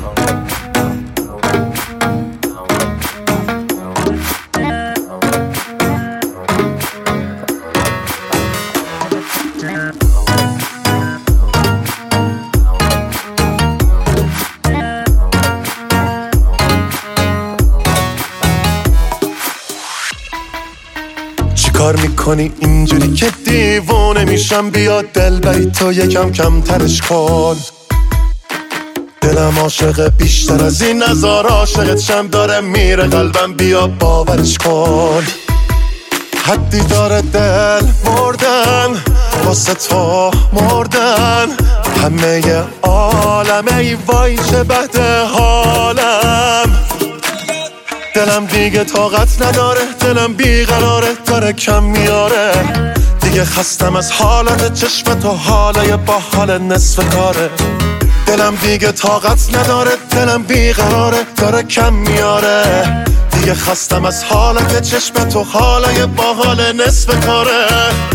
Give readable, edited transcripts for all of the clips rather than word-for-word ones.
کار میکنی اینجوری که دیوونه میشم، بیا دل بری تو یکم کم ترش کن. دلم عاشق بیشتر از این نظار عاشقت شم، داره میره قلبم بیا باورش کن. حدی داره دل مردن واسه تو مردن، همه عالم ای وای چه بده حالم. دلم دیگه طاقت نداره، دلم بیقراره داره کم میاره. دیگه خستم از حالت چشم تو، حالای با حال نصف کاره. دلم دیگه طاقت نداره، دلم بیقراره داره کم میاره. دیگه خستم از حالت چشم تو، حالای با حال نصف کاره.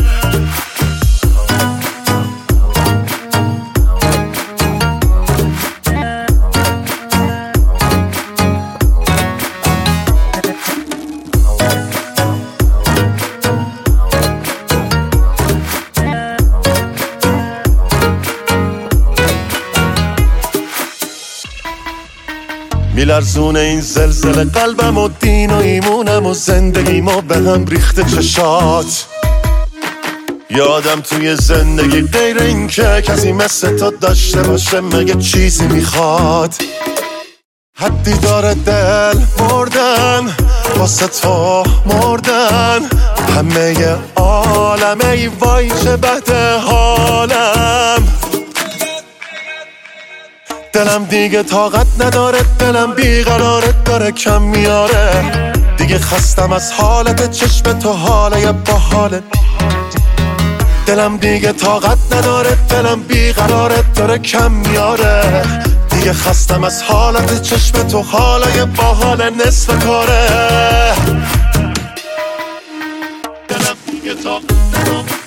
میلرزونه این زلزله قلبم و دین و ایمونم و زندگیم و به هم ریخته چشات. یادم توی زندگی غیر این که کسی مثل تو داشته باشه مگه چیزی میخواد. حدی داره دل مردن واسه تو مردن، همه عالم ای وای چه بده حالم. دلم دیگه طاقت نداره، دلم بیقراره داره کم میاره. دیگه خستم از حالت چشم تو، حالای با حالت. دلم دیگه طاقت نداره، دلم بیقراره داره کم میاره. دیگه خستم از حالت چشم تو، حالای با حال نصف کاره. دلم دیگه طاقت نداره.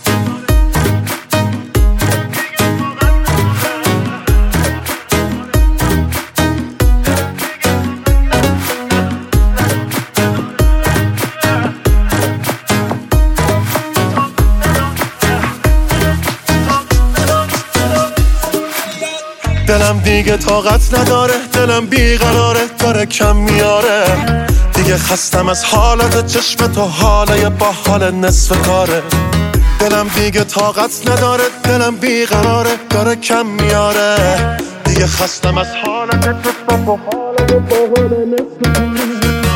دلم دیگه طاقت نداره، دلم بیقراره داره کم میاره. دیگه خستم از حالت چشم تو، حالای با حال نصف کاره. دلم دیگه طاقت نداره، دلم بیقراره داره کم میاره. دیگه خستم از حالت چشم تو، حالای با حال نصف کاره.